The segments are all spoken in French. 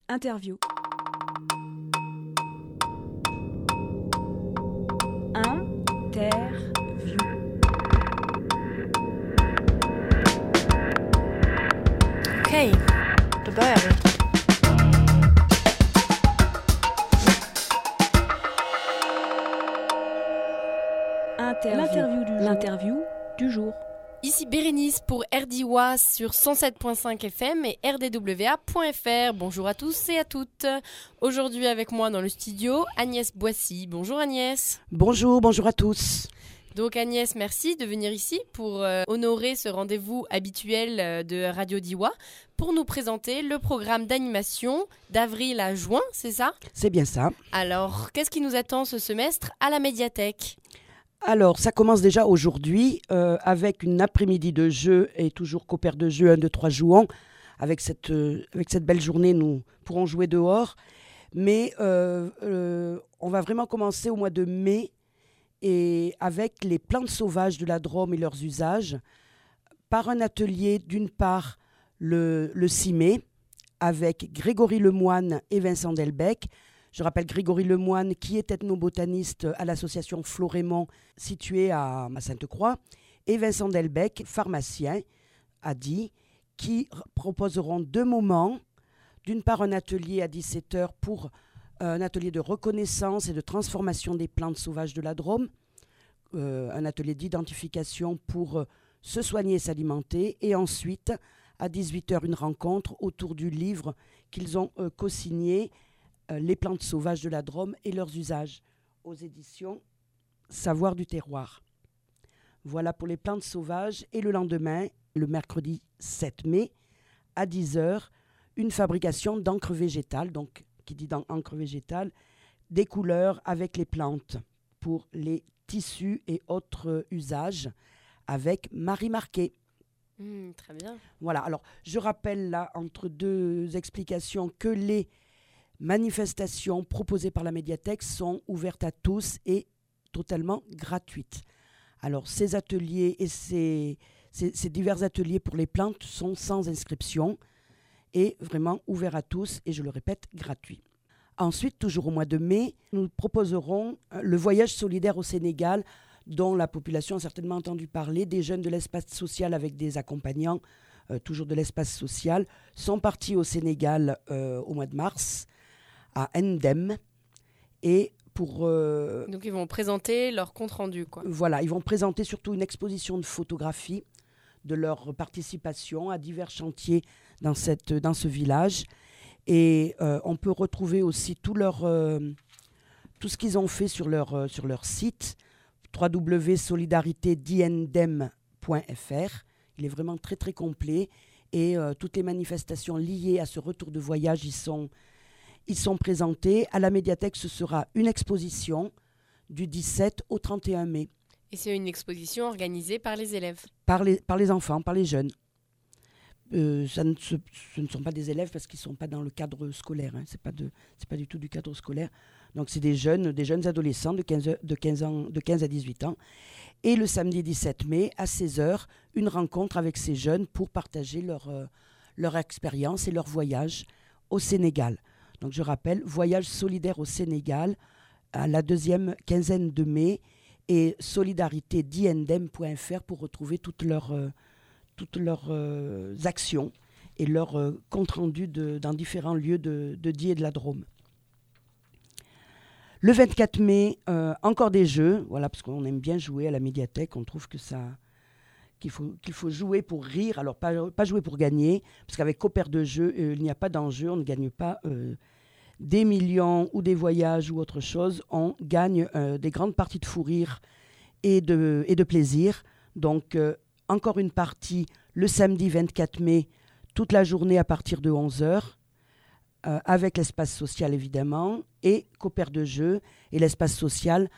Interview. Interview. Okej, då börjar vi. L'interview du jour. Ici Bérénice pour RDIWA sur 107.5 FM et rdwa.fr. Bonjour à tous et à toutes. Aujourd'hui avec moi dans le studio, Agnès Boissy. Bonjour Agnès. Bonjour à tous. Donc Agnès, merci de venir ici pour honorer ce rendez-vous habituel de Radio Diwa pour nous présenter le programme d'animation d'avril à juin, c'est ça ? C'est bien ça. Alors, qu'est-ce qui nous attend ce semestre à la médiathèque ? Alors, ça commence déjà aujourd'hui avec une après-midi de jeu et toujours copaire de jeu 1, 2, 3 jouons. Avec cette belle journée, nous pourrons jouer dehors. Mais on va vraiment commencer au mois de mai et avec les plantes sauvages de la Drôme et leurs usages par un atelier d'une part le 6 mai avec Grégory Lemoine et Vincent Delbecq. Je rappelle Grégory Lemoine qui est ethnobotaniste à l'association Florémont située à Sainte-Croix et Vincent Delbecq, pharmacien à Die, qui proposeront 2 moments. D'une part un atelier à 17h pour un atelier de reconnaissance et de transformation des plantes sauvages de la Drôme, un atelier d'identification pour se soigner et s'alimenter, et ensuite à 18h une rencontre autour du livre qu'ils ont co-signé, Les plantes sauvages de la Drôme et leurs usages, aux éditions Savoir du terroir. Voilà pour les plantes sauvages. Et le lendemain, le mercredi 7 mai, à 10h, une fabrication d'encre végétale, donc qui dit dans encre végétale, des couleurs avec les plantes pour les tissus et autres usages avec Marie Marquet. Très bien. Voilà, alors je rappelle là, entre 2 explications, que les manifestations proposées par la médiathèque sont ouvertes à tous et totalement gratuites. Alors ces ateliers et ces divers ateliers pour les plantes sont sans inscription et vraiment ouverts à tous et je le répète, gratuits. Ensuite, toujours au mois de mai, nous proposerons le voyage solidaire au Sénégal dont la population a certainement entendu parler. Des jeunes de l'espace social avec des accompagnants, toujours de l'espace social, sont partis au Sénégal au mois de mars à Ndem et donc ils vont présenter leur compte-rendu, quoi. Voilà, ils vont présenter surtout une exposition de photographies de leur participation à divers chantiers dans ce village. Et on peut retrouver aussi tout ce qu'ils ont fait sur leur site www.solidaritédindem.fr. Il est vraiment très très complet et toutes les manifestations liées à ce retour de voyage ils sont présentés. À la médiathèque, ce sera une exposition du 17 au 31 mai. Et c'est une exposition organisée par les élèves ? Par les enfants, par les jeunes. Ce ne sont pas des élèves parce qu'ils ne sont pas dans le cadre scolaire. Hein. C'est pas du tout du cadre scolaire. Donc c'est des jeunes adolescents de 15 à 18 ans. Et le samedi 17 mai, à 16h, une rencontre avec ces jeunes pour partager leur expérience et leur voyage au Sénégal. Donc je rappelle, voyage solidaire au Sénégal à la 2e quinzaine de mai et solidaritédindem.fr pour retrouver toutes leurs actions et leurs comptes rendus dans différents lieux de Die et de la Drôme. Le 24 mai, encore des jeux, voilà, parce qu'on aime bien jouer à la médiathèque, on trouve qu'il faut jouer pour rire, alors pas jouer pour gagner, parce qu'avec copaire de jeu, il n'y a pas d'enjeu, on ne gagne pas des millions ou des voyages ou autre chose, on gagne des grandes parties de fou rire et de plaisir. Donc, encore une partie le samedi 24 mai, toute la journée à partir de 11h, avec l'espace social évidemment, et copaire de jeu. Et l'espace social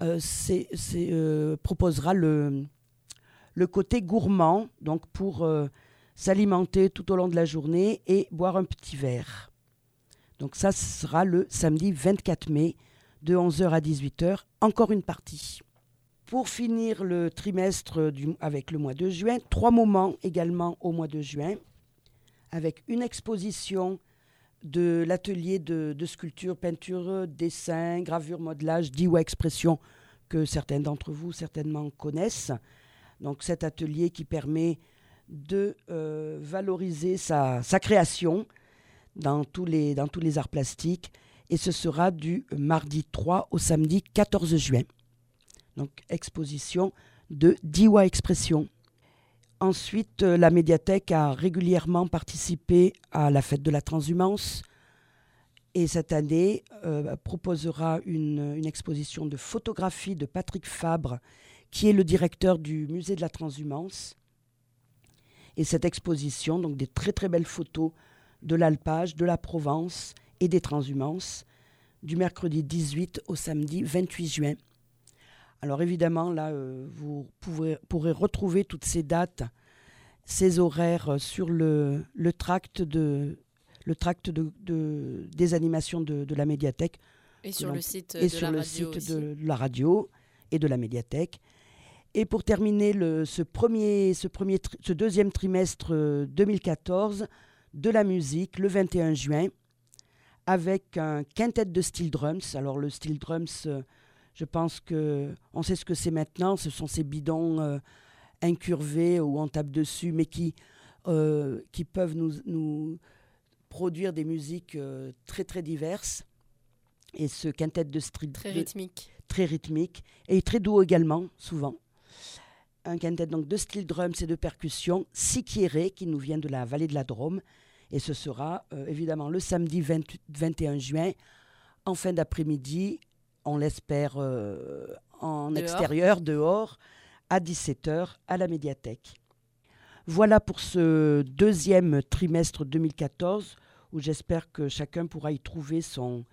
proposera le côté gourmand, donc pour s'alimenter tout au long de la journée et boire un petit verre. Donc ça, ce sera le samedi 24 mai, de 11h à 18h, encore une partie. Pour finir le trimestre avec le mois de juin, 3 moments également au mois de juin, avec une exposition de l'atelier de sculpture, peinture, dessin, gravure, modelage, DIY Expression, que certains d'entre vous certainement connaissent. Donc cet atelier qui permet de valoriser sa création dans tous les arts plastiques. Et ce sera du mardi 3 au samedi 14 juin. Donc exposition de DIY Expression. Ensuite, la médiathèque a régulièrement participé à la fête de la transhumance et cette année proposera une exposition de photographie de Patrick Fabre, qui est le directeur du musée de la transhumance. Et cette exposition, donc des très très belles photos de l'alpage, de la Provence et des transhumances, du mercredi 18 au samedi 28 juin. Alors évidemment, là, vous pourrez retrouver toutes ces dates, ces horaires sur le tract des animations de la médiathèque. Et sur le site de la radio et de la médiathèque. Et pour terminer ce deuxième trimestre 2014, de la musique, le 21 juin, avec un quintet de steel drums. Alors le steel drums, je pense qu'on sait ce que c'est maintenant. Ce sont ces bidons incurvés où on tape dessus, mais qui peuvent nous produire des musiques très très diverses. Et ce quintet de steel très rythmique. Très rythmique et très doux également, souvent. Un quintet donc de steel drums et de percussion, Sikiéré, qui nous vient de la vallée de la Drôme. Et ce sera évidemment le samedi 21 juin, en fin d'après-midi, on l'espère en extérieur, dehors, à 17h, à la médiathèque. Voilà pour ce deuxième trimestre 2014, où j'espère que chacun pourra y trouver son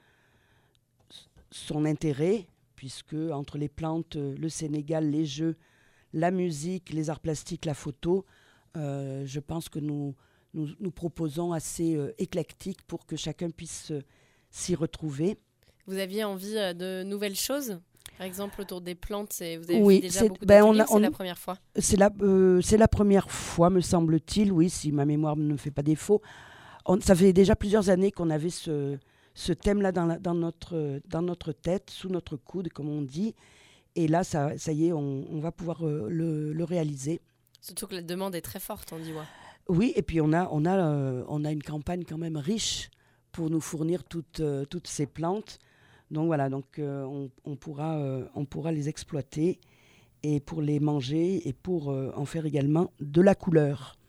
intérêt, puisque entre les plantes, le Sénégal, les jeux, la musique, les arts plastiques, la photo, je pense que nous proposons assez éclectique pour que chacun puisse s'y retrouver. Vous aviez envie de nouvelles choses ? Par exemple, autour des plantes, vous avez oui, déjà beaucoup d'ateliers, c'est la première fois ? C'est la première fois, me semble-t-il, oui, si ma mémoire ne me fait pas défaut. Ça fait déjà plusieurs années qu'on avait ce thème-là dans notre tête, sous notre coude, comme on dit. Et là, ça y est, on va pouvoir le réaliser. Surtout que la demande est très forte, on dit. Ouais. Oui, et puis on a une campagne quand même riche pour nous fournir toutes ces plantes. Donc voilà, on pourra les exploiter et pour les manger et pour en faire également de la couleur.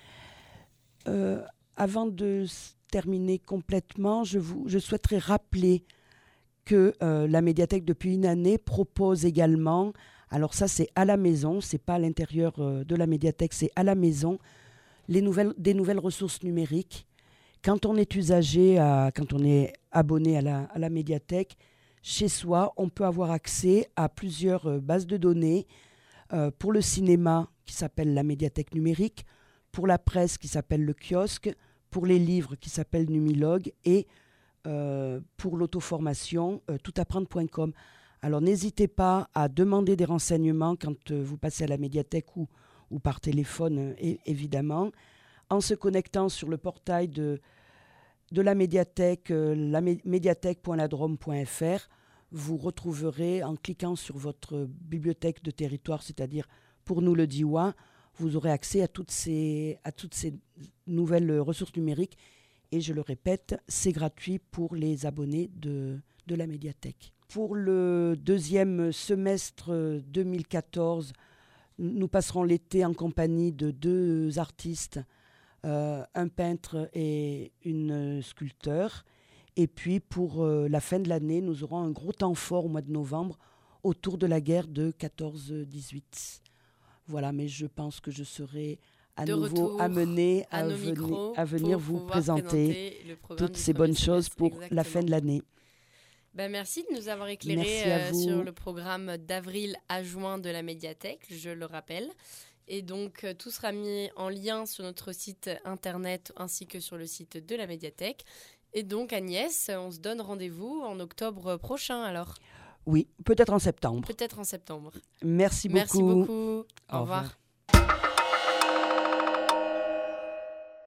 Avant de terminer complètement, je souhaiterais rappeler que la médiathèque depuis une année propose également, alors ça c'est à la maison, c'est pas à l'intérieur de la médiathèque, c'est à la maison, des nouvelles ressources numériques. Quand on est usager, quand on est abonné à la médiathèque, chez soi, on peut avoir accès à plusieurs bases de données. Pour le cinéma, qui s'appelle la médiathèque numérique, pour la presse, qui s'appelle le kiosque, pour les livres, qui s'appelle Numilogue, et pour l'auto-formation, toutapprendre.com. Alors n'hésitez pas à demander des renseignements quand vous passez à la médiathèque ou par téléphone, évidemment, en se connectant sur le portail de la médiathèque, médiathèque.ladrome.fr. Vous retrouverez, en cliquant sur votre bibliothèque de territoire, c'est-à-dire pour nous le DIY, vous aurez accès à toutes ces nouvelles ressources numériques. Et je le répète, c'est gratuit pour les abonnés de la médiathèque. Pour le deuxième semestre 2014, nous passerons l'été en compagnie de deux artistes, un peintre et une sculpteur. Et puis pour la fin de l'année, nous aurons un gros temps fort au mois de novembre autour de la guerre de 14-18. Voilà, mais je pense que je serai à nouveau amenée à venir vous présenter toutes ces bonnes choses pour la fin de l'année. Merci de nous avoir éclairé sur le programme d'avril à juin de la médiathèque, je le rappelle. Et donc, tout sera mis en lien sur notre site internet ainsi que sur le site de la médiathèque. Et donc, Agnès, on se donne rendez-vous en octobre prochain alors. Oui, peut-être en septembre. Peut-être en septembre. Merci beaucoup. Merci beaucoup. Au revoir.